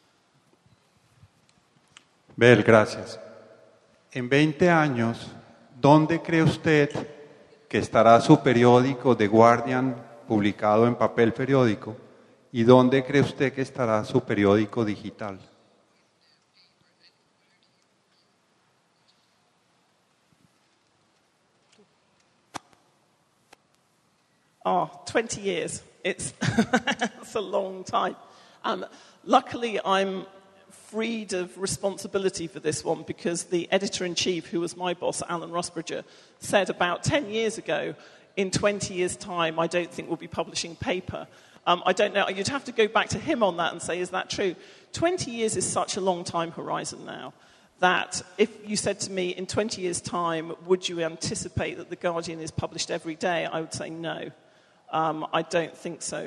Bel, gracias. En 20 años, ¿dónde cree usted que estará su periódico The Guardian publicado en papel periódico? ¿Y dónde cree usted que estará su periódico digital? Oh, 20 years. It's a long time. Luckily, I'm freed of responsibility for this one, because the editor-in-chief, who was my boss, Alan Rusbridger, said about 10 years ago, in 20 years' time, I don't think we'll be publishing paper. I don't know. You'd have to go back to him on that and say, is that true? 20 years is such a long time horizon now that if you said to me, in 20 years' time, would you anticipate that The Guardian is published every day? I would say no. I don't think so.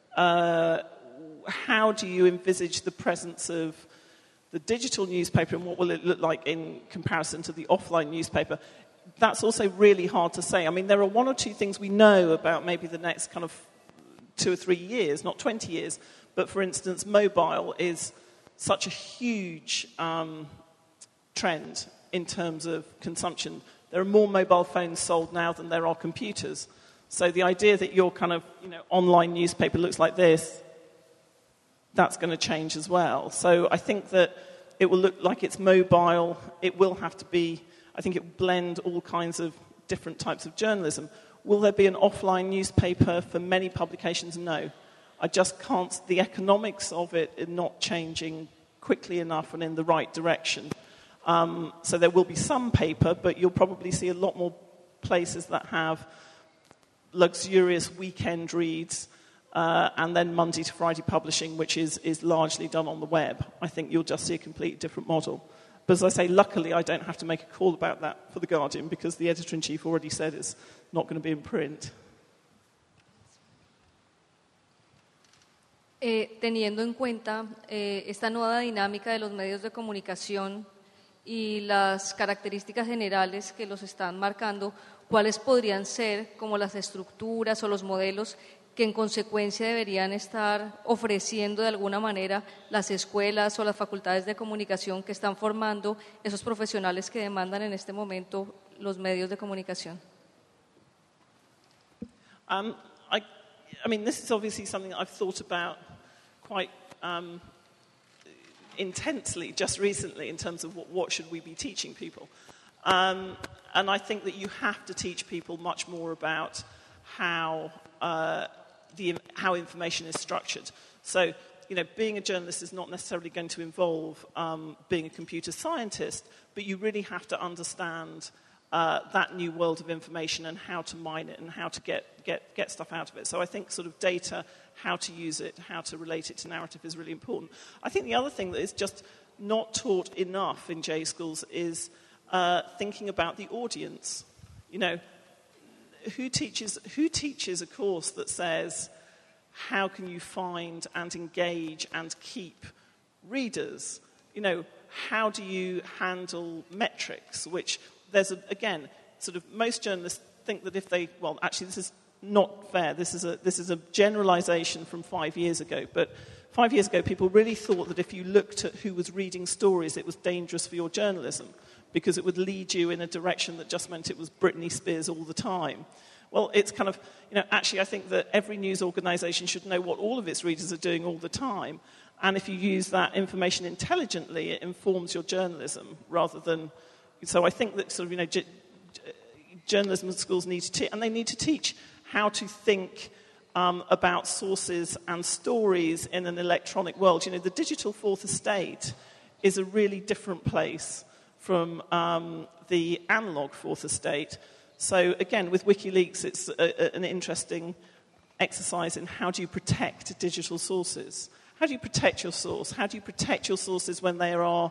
How do you envisage the presence of the digital newspaper, and what will it look like in comparison to the offline newspaper? That's also really hard to say. I mean, there are one or two things we know about maybe the next kind of 2 or 3 years, not 20 years. But for instance, mobile is such a huge trend in terms of consumption. There are more mobile phones sold now than there are computers. So the idea that your kind of, you know, online newspaper looks like this, that's going to change as well. So I think that it will look like it's mobile. It will have to be, I think it will blend all kinds of different types of journalism. Will there be an offline newspaper for many publications? No. I just can't, the economics of it are not changing quickly enough and in the right direction. So there will be some paper, but you'll probably see a lot more places that have luxurious weekend reads and then Monday to Friday publishing, which is largely done on the web. I think you'll just see a completely different model. But as I say, luckily I don't have to make a call about that for The Guardian because the editor-in-chief already said it's not going to be in print. Teniendo en cuenta esta nueva dinámica de los medios de comunicación y las características generales que los están marcando, ¿cuáles podrían ser como las estructuras o los modelos que en consecuencia deberían estar ofreciendo de alguna manera las escuelas o las facultades de comunicación que están formando esos profesionales que demandan en este momento los medios de comunicación? I mean, this is obviously something that I've thought about quite intensely just recently in terms of what should we be teaching people. And I think that you have to teach people much more about how information is structured. So, being a journalist is not necessarily going to involve being a computer scientist, but you really have to understand that new world of information and how to mine it and how to get stuff out of it. So I think sort of data, how to use it, how to relate it to narrative is really important. I think the other thing that is just not taught enough in J schools is thinking about the audience. Who teaches a course that says how can you find and engage and keep readers? How do you handle metrics, which there's, again, sort of most journalists think that if they, well, actually this is not fair. This is a generalization from 5 years ago. But 5 years ago, people really thought that if you looked at who was reading stories, it was dangerous for your journalism because it would lead you in a direction that just meant it was Britney Spears all the time. Well, it's kind of, actually I think that every news organization should know what all of its readers are doing all the time. And if you use that information intelligently, it informs your journalism rather than... So I think that sort of, journalism schools need to and they need to teach how to think about sources and stories in an electronic world. The digital fourth estate is a really different place from the analog fourth estate. So again, with WikiLeaks, it's an interesting exercise in how do you protect digital sources? How do you protect your source? How do you protect your sources when there are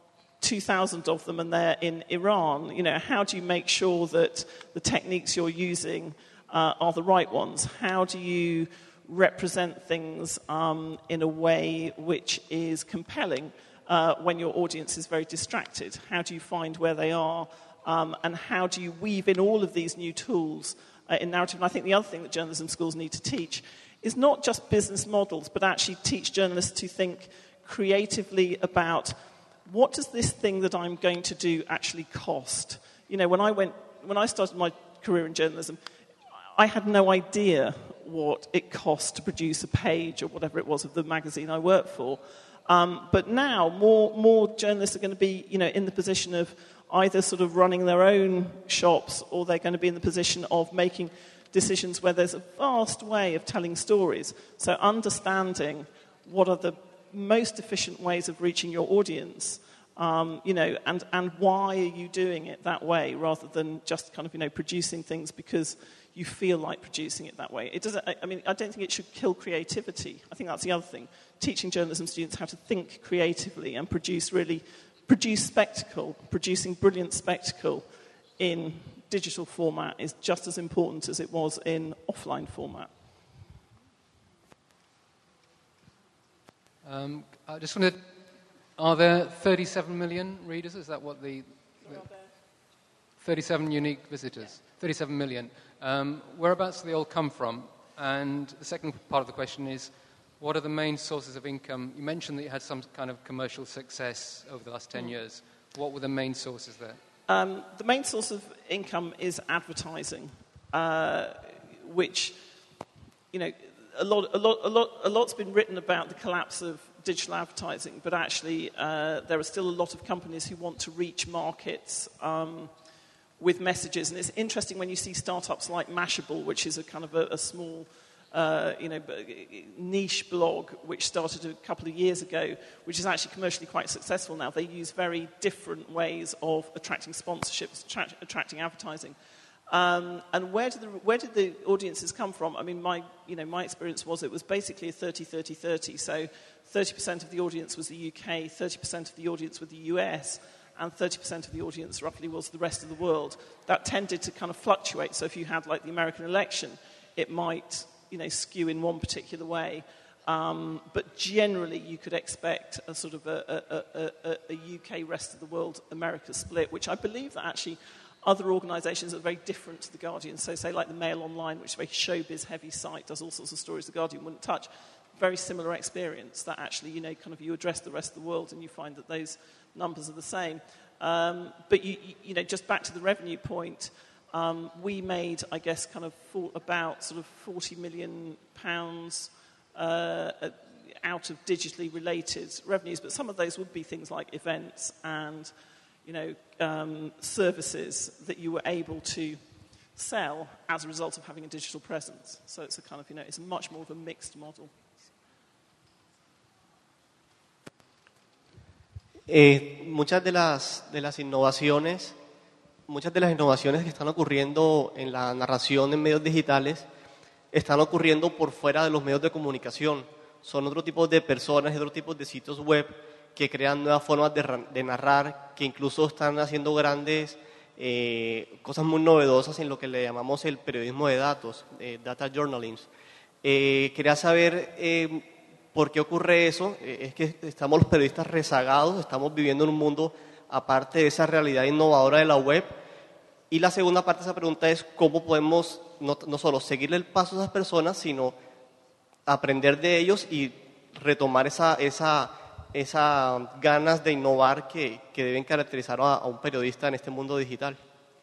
2,000 of them and they're in Iran? How do you make sure that the techniques you're using are the right ones? How do you represent things in a way which is compelling when your audience is very distracted? How do you find where they are? And how do you weave in all of these new tools in narrative? And I think the other thing that journalism schools need to teach is not just business models, but actually teach journalists to think creatively about what does this thing that I'm going to do actually cost? When I started my career in journalism, I had no idea what it cost to produce a page or whatever it was of the magazine I worked for. But now more journalists are going to be, in the position of either sort of running their own shops or they're going to be in the position of making decisions where there's a vast way of telling stories. So understanding what are the most efficient ways of reaching your audience, and why are you doing it that way rather than just kind of, producing things because you feel like producing it that way. It doesn't. I don't think it should kill creativity. I think that's the other thing. Teaching journalism students how to think creatively and produce spectacle, producing brilliant spectacle in digital format is just as important as it was in offline format. I just wondered, are there 37 million readers? Is that what the 37 unique visitors? 37 million. Whereabouts do they all come from? And the second part of the question is, what are the main sources of income? You mentioned that you had some kind of commercial success over the last 10 years. What were the main sources there? The main source of income is advertising, which, a lot's been written about the collapse of digital advertising, but actually there are still a lot of companies who want to reach markets with messages. And it's interesting when you see startups like Mashable, which is a kind of a small niche blog, which started a couple of years ago, which is actually commercially quite successful now. They use very different ways of attracting sponsorships, attracting advertising. And where did the audiences come from? I mean, my experience was it was basically a 30-30-30. So 30% of the audience was the UK, 30% of the audience was the US, and 30% of the audience roughly was the rest of the world. That tended to kind of fluctuate. So if you had like the American election, it might skew in one particular way. But generally, you could expect a sort of a UK rest of the world America split, which I believe that actually other organisations are very different to The Guardian. So say like the Mail Online, which is a very showbiz heavy site, does all sorts of stories The Guardian wouldn't touch. Very similar experience that actually, you address the rest of the world and you find that those numbers are the same. But just back to the revenue point, we made, I guess, about sort of £40 million out of digitally related revenues, but some of those would be things like events and services that you were able to sell as a result of having a digital presence. So it's a kind of, it's much more of a mixed model. Muchas de las innovaciones que están ocurriendo en la narración en medios digitales están ocurriendo por fuera de los medios de comunicación. Son otro tipo de personas y otro tipo de sitios web que crean nuevas formas de narrar, que incluso están haciendo grandes cosas muy novedosas en lo que le llamamos el periodismo de datos, data journalism. Quería saber por qué ocurre eso. Es que estamos los periodistas rezagados, estamos viviendo en un mundo aparte de esa realidad innovadora de la web. Y la segunda parte de esa pregunta es cómo podemos no solo seguirle el paso a esas personas, sino aprender de ellos y retomar esa ganas de innovar que deben caracterizar a un periodista en este mundo digital.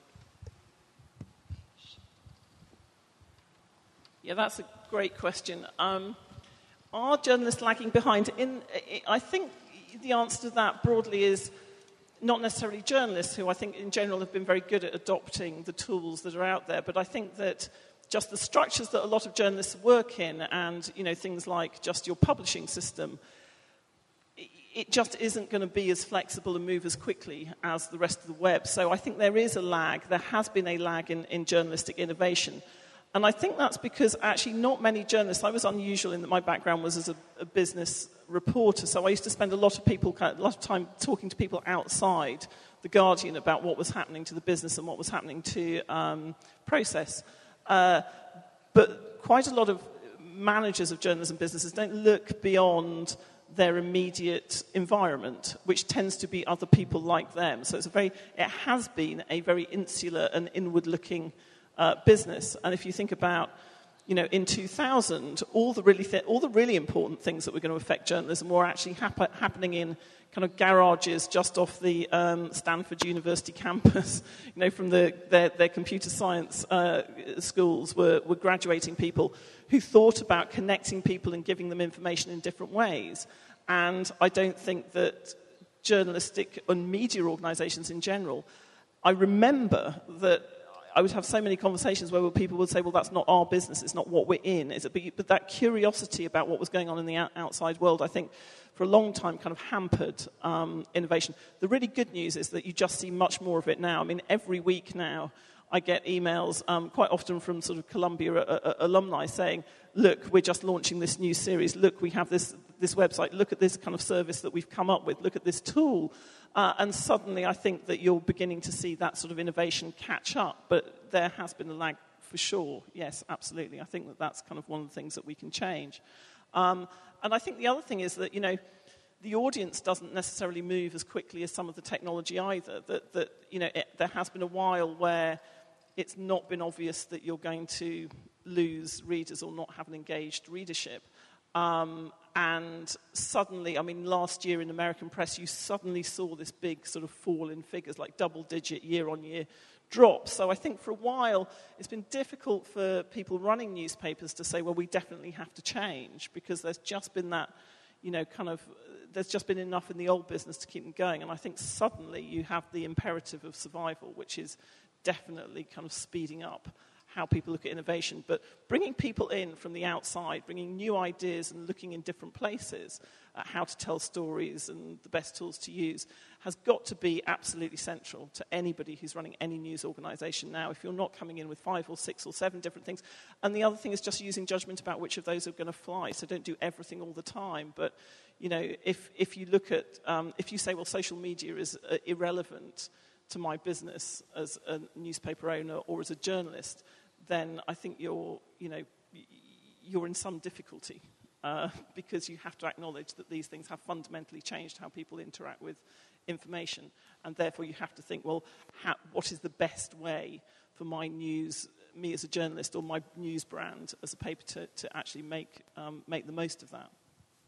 Yeah, that's a great question. Are journalists lagging behind? I think the answer to that broadly is not necessarily journalists, who I think in general have been very good at adopting the tools that are out there, but I think that just the structures that a lot of journalists work in and, things like just your publishing system, it just isn't going to be as flexible and move as quickly as the rest of the web. So I think there is a lag. There has been a lag in journalistic innovation. And I think that's because actually not many journalists, I was unusual in that my background was as a business reporter, so I used to spend a lot of time talking to people outside The Guardian about what was happening to the business and what was happening to process. But quite a lot of managers of journalism businesses don't look beyond their immediate environment, which tends to be other people like them. So it has been a very insular and inward-looking business. And if you think about, in 2000, all the really important things that were going to affect journalism were actually happening in kind of garages just off the Stanford University campus. From their computer science schools were graduating people who thought about connecting people and giving them information in different ways. And I don't think that journalistic and media organisations in general, I remember that I would have so many conversations where people would say, well, that's not our business, it's not what we're in. But that curiosity about what was going on in the outside world, I think, for a long time kind of hampered innovation. The really good news is that you just see much more of it now. I mean, every week now, I get emails quite often from sort of Columbia alumni saying, look, we're just launching this new series. Look, we have this website. Look at this kind of service that we've come up with. Look at this tool. And suddenly I think that you're beginning to see that sort of innovation catch up. But there has been a lag for sure. Yes, absolutely. I think that that's kind of one of the things that we can change. And I think the other thing is that, the audience doesn't necessarily move as quickly as some of the technology either. There has been a while where it's not been obvious that you're going to lose readers or not have an engaged readership. And suddenly, last year in American press, you suddenly saw this big sort of fall in figures, like double-digit year-on-year drops. So I think for a while, it's been difficult for people running newspapers to say, well, we definitely have to change, because there's just been that, there's just been enough in the old business to keep them going. And I think suddenly you have the imperative of survival, which is definitely kind of speeding up how people look at innovation. But bringing people in from the outside, bringing new ideas and looking in different places at how to tell stories and the best tools to use has got to be absolutely central to anybody who's running any news organization now. If you're not coming in with 5 or 6 or 7 different things. And the other thing is just using judgment about which of those are going to fly. So don't do everything all the time. But, you know, if you look at, if you say, well, social media is irrelevant to my business as a newspaper owner or as a journalist, then I think you're in some difficulty because you have to acknowledge that these things have fundamentally changed how people interact with information, and therefore you have to think, well, what is the best way for my news, me as a journalist, or my news brand as a paper to actually make the most of that?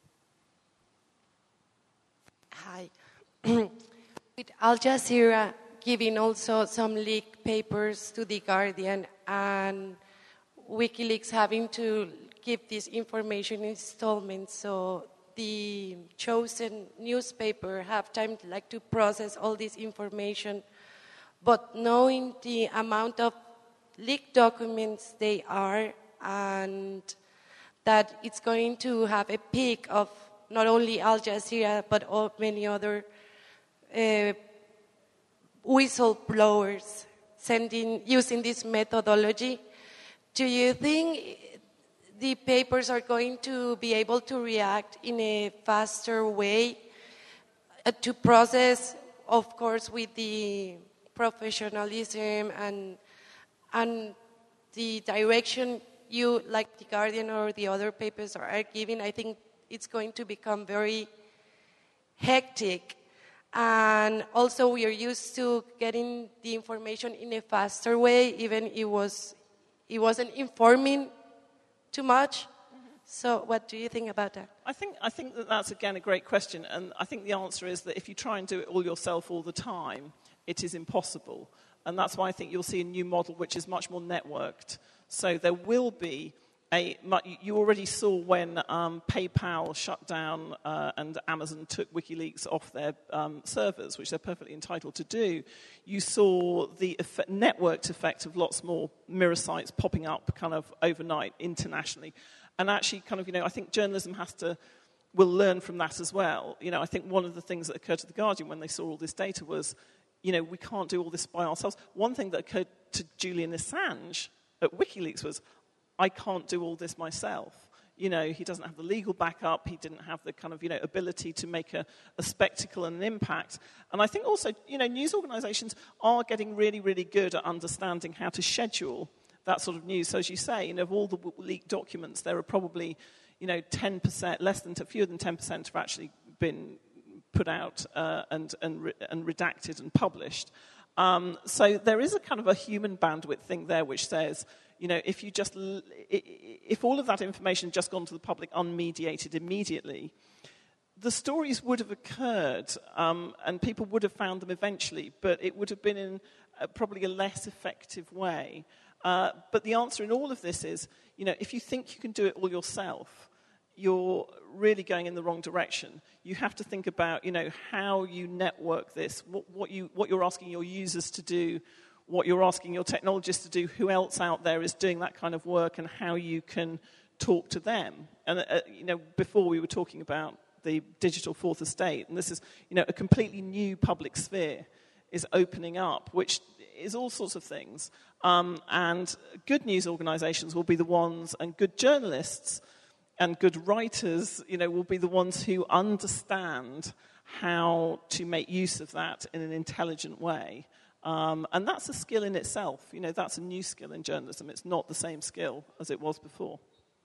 Hi. With Al Jazeera giving also some leaked papers to The Guardian and WikiLeaks having to give this information in installments, so the chosen newspaper have time to process all this information, but knowing the amount of leaked documents they are, and that it's going to have a peak of not only Al Jazeera but many other whistleblowers using this methodology. Do you think the papers are going to be able to react in a faster way to process, of course, with the professionalism and the direction you, like The Guardian or the other papers, are giving? I think it's going to become very hectic. And also we are used to getting the information in a faster way, even it wasn't informing too much. So what do you think about that? I think that's, again, a great question. And I think the answer is that if you try and do it all yourself all the time, it is impossible. And that's why I think you'll see a new model which is much more networked. So there will be you already saw when PayPal shut down and Amazon took WikiLeaks off their servers, which they're perfectly entitled to do. You saw the networked effect of lots more mirror sites popping up kind of overnight internationally. And actually I think journalism will learn from that as well. I think one of the things that occurred to The Guardian when they saw all this data was, we can't do all this by ourselves. One thing that occurred to Julian Assange at WikiLeaks was, I can't do all this myself. He doesn't have the legal backup. He didn't have the kind of, ability to make a spectacle and an impact. And I think also, news organizations are getting really, really good at understanding how to schedule that sort of news. So as you say, of all the leaked documents, there are probably, 10%, fewer than 10% have actually been put out and redacted and published. So there is a kind of a human bandwidth thing there which says, if all of that information had just gone to the public unmediated immediately, the stories would have occurred and people would have found them eventually, but it would have been in probably a less effective way. But the answer in all of this is, if you think you can do it all yourself, you're really going in the wrong direction. You have to think about, how you network this, what you're asking your users to do, what you're asking your technologists to do, who else out there is doing that kind of work, and how you can talk to them. And, before we were talking about the digital fourth estate, and this is, a completely new public sphere is opening up, which is all sorts of things. And good news organizations will be the ones, and good journalists and good writers, will be the ones who understand how to make use of that in an intelligent way. And that's a skill in itself. That's a new skill in journalism. It's not the same skill as it was before.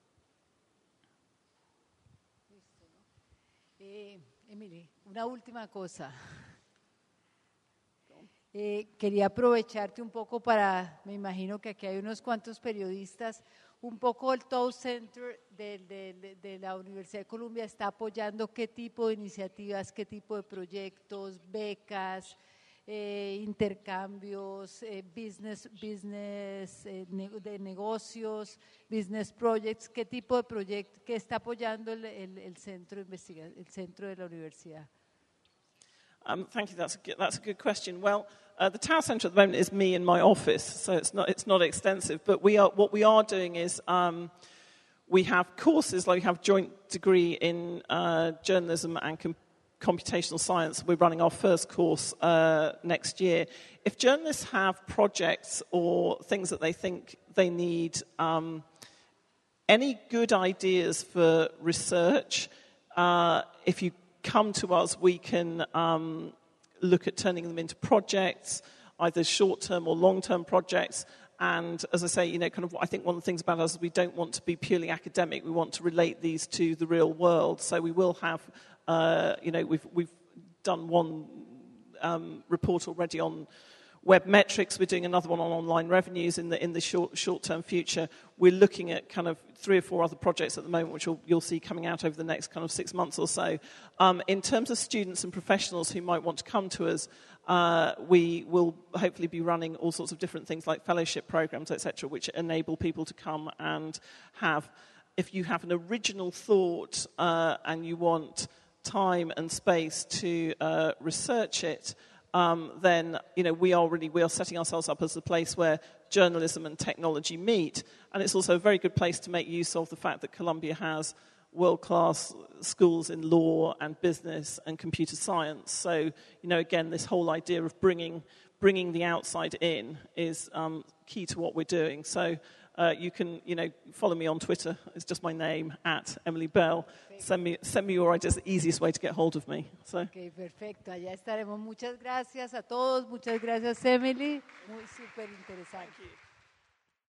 Emily, una última cosa. Quería aprovecharte un poco me imagino que aquí hay unos cuantos periodistas, un poco el Tow Center de la Universidad de Columbia está apoyando qué tipo de iniciativas, qué tipo de proyectos, becas, intercambios, business de negocios, business projects, qué tipo de proyecto que está apoyando el centro de investigación, el centro de la universidad. Thank you. That's a good question. Well, The Tower Centre at the moment is me in my office, so it's not extensive. But what we are doing is we have courses, like we have joint degree in journalism and computational science. We're running our first course next year. If journalists have projects or things that they think they need, any good ideas for research, if you come to us, we can look at turning them into projects, either short-term or long-term projects. And as I say, I think one of the things about us is we don't want to be purely academic. We want to relate these to the real world. So we will have, we've done one report already on web metrics. We're doing another one on online revenues in the short-term future. We're looking at kind of 3 or 4 other projects at the moment, which you'll see coming out over the next kind of 6 months or so. In terms of students and professionals who might want to come to us, we will hopefully be running all sorts of different things like fellowship programs, etc., which enable people to come and have, if you have an original thought and you want time and space to research it, then we are setting ourselves up as a place where journalism and technology meet, and it's also a very good place to make use of the fact that Columbia has world-class schools in law and business and computer science. So again, this whole idea of bringing the outside in is key to what we're doing. So you can follow me on Twitter. It's just my name @EmilyBell. Send me your ideas. The easiest way to get hold of me. So. Ok, perfecto. Allá estaremos. Muchas gracias a todos. Muchas gracias, Emily. Muy súper interesante.